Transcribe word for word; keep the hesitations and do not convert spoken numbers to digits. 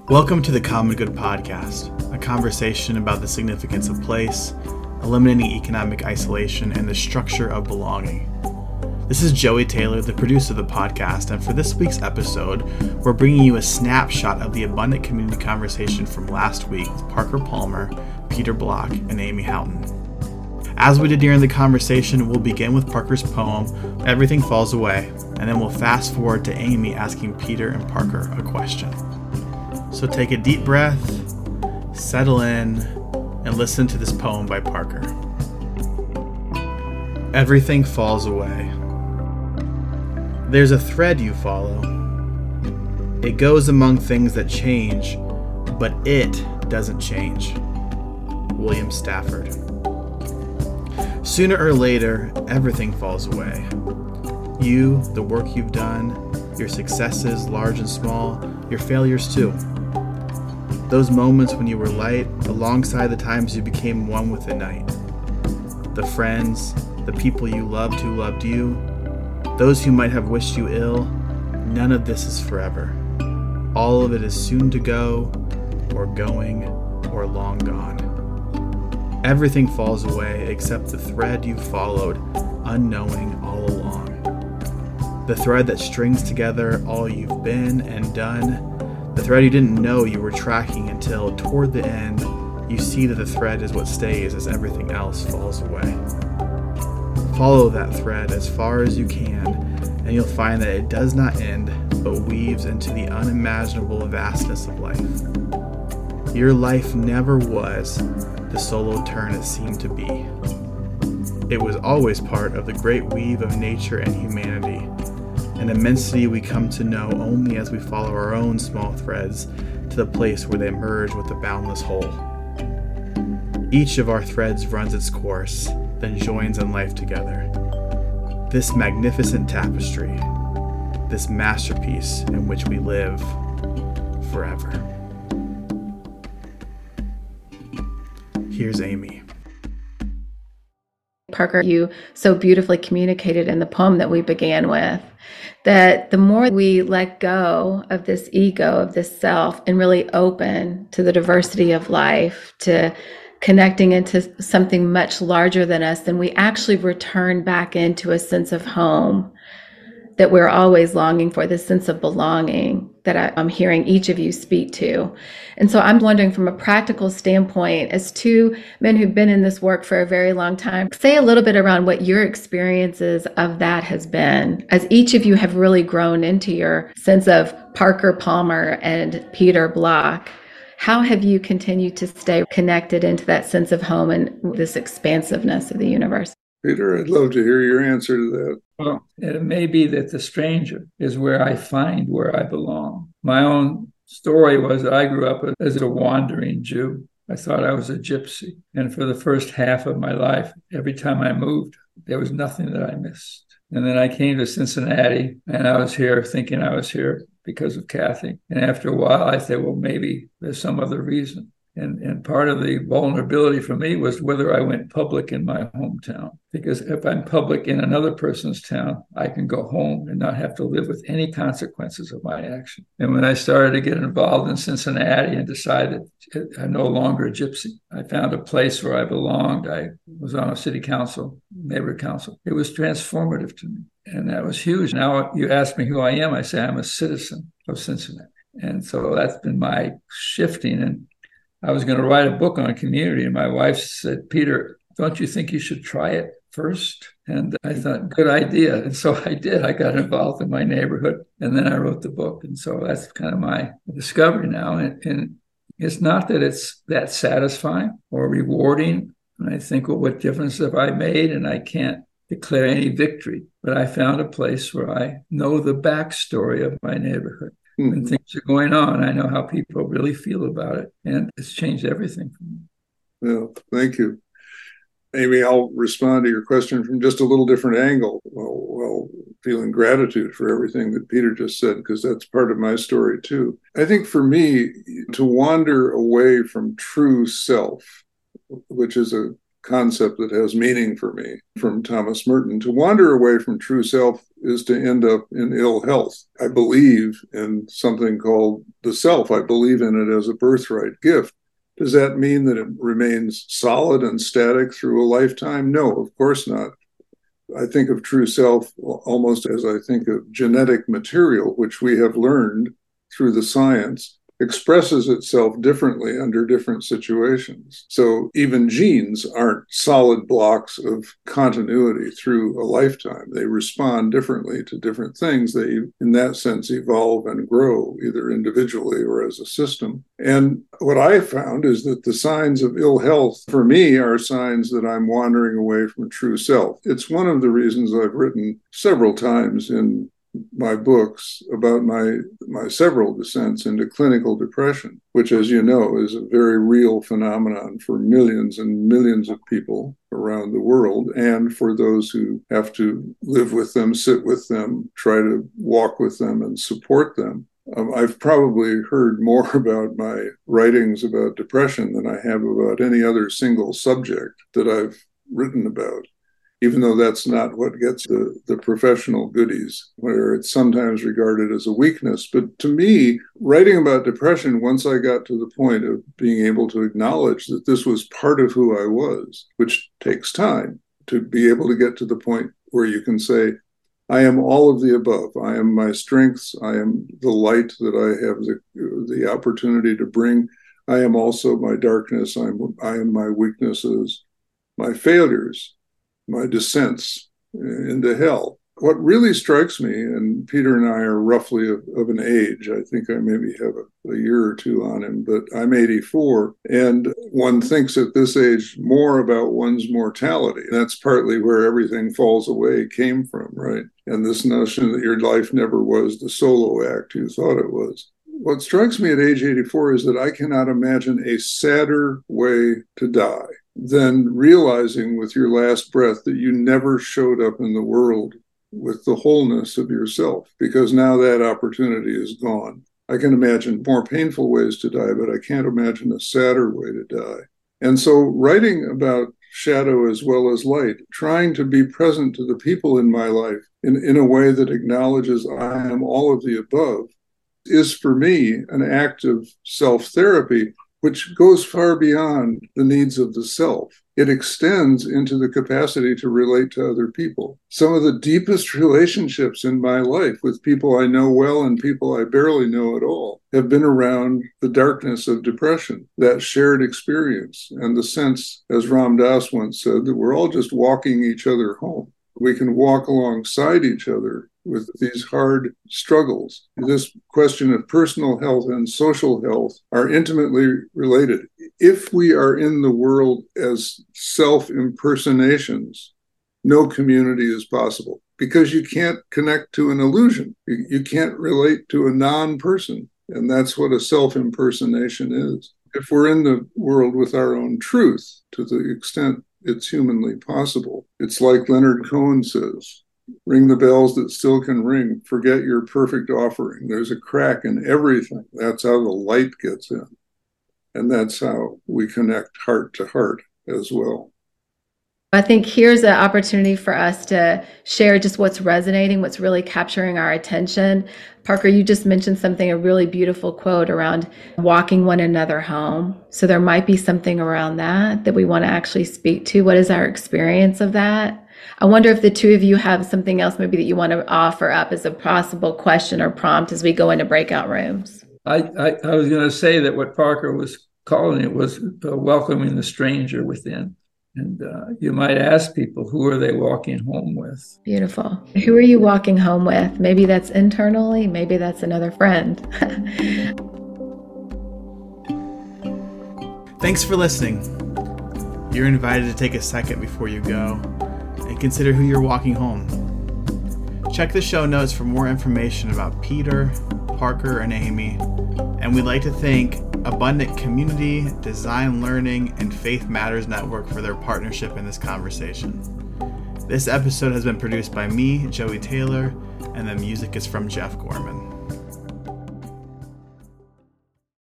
Welcome to the Common Good Podcast, a conversation about the significance of place, eliminating economic isolation, and the structure of belonging. This is Joey Taylor, the producer of the podcast, and for this week's episode, we're bringing you a snapshot of the abundant community conversation from last week with Parker Palmer, Peter Block, and Amy Houghton. As we did during the conversation, we'll begin with Parker's poem, Everything Falls Away, and then we'll fast forward to Amy asking Peter and Parker a question. So take a deep breath, settle in, and listen to this poem by Parker. Everything falls away. There's a thread you follow. It goes among things that change, but it doesn't change. William Stafford. Sooner or later, everything falls away. You, the work you've done, your successes, large and small, your failures too. Those moments when you were light, alongside the times you became one with the night. The friends, the people you loved who loved you, those who might have wished you ill, none of this is forever. All of it is soon to go, or going, or long gone. Everything falls away except the thread you followed, unknowing all along. The thread that strings together all you've been and done. The thread you didn't know you were tracking until, toward the end, you see that the thread is what stays as everything else falls away. Follow that thread as far as you can, and you'll find that it does not end, but weaves into the unimaginable vastness of life. Your life never was the solo turn it seemed to be. It was always part of the great weave of nature and humanity, an immensity we come to know only as we follow our own small threads to the place where they merge with the boundless whole. Each of our threads runs its course, then joins in life together. This magnificent tapestry, this masterpiece in which we live forever. Here's Amy. Parker, you so beautifully communicated in the poem that we began with, that the more we let go of this ego, of this self, and really open to the diversity of life, to connecting into something much larger than us, then we actually return back into a sense of home that we're always longing for, this sense of belonging that I, I'm hearing each of you speak to. And so I'm wondering, from a practical standpoint, as two men who've been in this work for a very long time, say a little bit around what your experiences of that has been, as each of you have really grown into your sense of Parker Palmer and Peter Block. How have you continued to stay connected into that sense of home and this expansiveness of the universe? Peter, I'd love to hear your answer to that. Well, it may be that the stranger is where I find where I belong. My own story was that I grew up as a wandering Jew. I thought I was a gypsy. And for the first half of my life, every time I moved, there was nothing that I missed. And then I came to Cincinnati, and I was here thinking I was here because of Kathy. And after a while, I said, well, maybe there's some other reason. And, and part of the vulnerability for me was whether I went public in my hometown. Because if I'm public in another person's town, I can go home and not have to live with any consequences of my action. And when I started to get involved in Cincinnati and decided I'm no longer a gypsy, I found a place where I belonged. I was on a city council, neighborhood council. It was transformative to me. And that was huge. Now you ask me who I am, I say I'm a citizen of Cincinnati. And so that's been my shifting. And I was going to write a book on community, and my wife said, Peter, don't you think you should try it first? And I thought, good idea. And so I did. I got involved in my neighborhood, and then I wrote the book. And so that's kind of my discovery now. And, and it's not that it's that satisfying or rewarding. And I think, well, what difference have I made? And I can't declare any victory. But I found a place where I know the backstory of my neighborhood. When things are going on, I know how people really feel about it, and it's changed everything for me. Well, thank you. Amy, I'll respond to your question from just a little different angle. Well, well, feeling gratitude for everything that Peter just said, because that's part of my story too. I think for me, to wander away from true self, which is a concept that has meaning for me from Thomas Merton. To wander away from true self is to end up in ill health. I believe in something called the self. I believe in it as a birthright gift. Does that mean that it remains solid and static through a lifetime? No, of course not. I think of true self almost as I think of genetic material, which we have learned through the science expresses itself differently under different situations. So even genes aren't solid blocks of continuity through a lifetime. They respond differently to different things. They, in that sense, evolve and grow, either individually or as a system. And what I found is that the signs of ill health, for me, are signs that I'm wandering away from true self. It's one of the reasons I've written several times in my books about my my several descents into clinical depression, which, as you know, is a very real phenomenon for millions and millions of people around the world, and for those who have to live with them, sit with them, try to walk with them and support them. Um, I've probably heard more about my writings about depression than I have about any other single subject that I've written about, even though that's not what gets the, the professional goodies, where it's sometimes regarded as a weakness. But to me, writing about depression, once I got to the point of being able to acknowledge that this was part of who I was, which takes time to be able to get to the point where you can say, I am all of the above. I am my strengths. I am the light that I have the, the opportunity to bring. I am also my darkness. I'm, I am my weaknesses, my failures, my descents into hell. What really strikes me, and Peter and I are roughly of, of an age, I think I maybe have a, a year or two on him, but I'm eighty-four, and one thinks at this age more about one's mortality. That's partly where everything falls away came from, right? And this notion that your life never was the solo act you thought it was. What strikes me at age eighty-four is that I cannot imagine a sadder way to die than realizing with your last breath that you never showed up in the world with the wholeness of yourself, because now that opportunity is gone. I can imagine more painful ways to die, but I can't imagine a sadder way to die. And so writing about shadow as well as light, trying to be present to the people in my life in, in a way that acknowledges I am all of the above, is for me an act of self-therapy, which goes far beyond the needs of the self. It extends into the capacity to relate to other people. Some of the deepest relationships in my life with people I know well and people I barely know at all have been around the darkness of depression, that shared experience, and the sense, as Ram Dass once said, that we're all just walking each other home. We can walk alongside each other with these hard struggles. This question of personal health and social health are intimately related. If we are in the world as self-impersonations, no community is possible, because you can't connect to an illusion. You, you can't relate to a non-person, and that's what a self-impersonation is. If we're in the world with our own truth, to the extent it's humanly possible, it's like Leonard Cohen says, ring the bells that still can ring. Forget your perfect offering. There's a crack in everything. That's how the light gets in. And that's how we connect heart to heart as well. I think here's an opportunity for us to share just what's resonating, what's really capturing our attention. Parker, you just mentioned something, a really beautiful quote around walking one another home. So there might be something around that that we want to actually speak to. What is our experience of that? I wonder if the two of you have something else maybe that you want to offer up as a possible question or prompt as we go into breakout rooms. I, I, I was going to say that what Parker was calling it was uh, welcoming the stranger within. And uh, you might ask people, who are they walking home with? Beautiful. Who are you walking home with? Maybe that's internally, maybe that's another friend. Thanks for listening. You're invited to take a second before you go and consider who you're walking home. Check the show notes for more information about Peter, Parker, and Amy. And we'd like to thank Abundant Community, Design Learning, and Faith Matters Network for their partnership in this conversation. This episode has been produced by me, Joey Taylor, and the music is from Jeff Gorman.